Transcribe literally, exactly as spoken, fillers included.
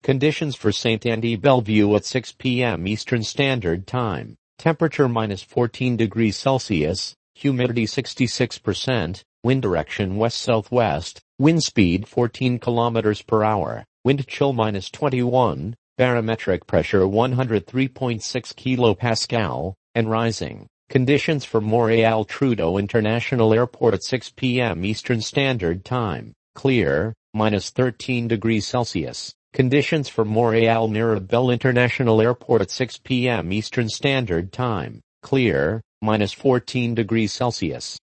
Conditions for Saint Andy Bellevue at six p m Eastern Standard Time. Temperature minus fourteen degrees Celsius, humidity sixty-six percent, wind direction west-southwest, wind speed fourteen kilometers per hour, wind chill minus twenty-one, barometric pressure one hundred three point six kilopascal, and rising. Conditions for Montréal Trudeau International Airport at six p m Eastern Standard Time. Clear, minus thirteen degrees Celsius. Conditions for Montréal Mirabel International Airport at six p m Eastern Standard Time. Clear, minus fourteen degrees Celsius.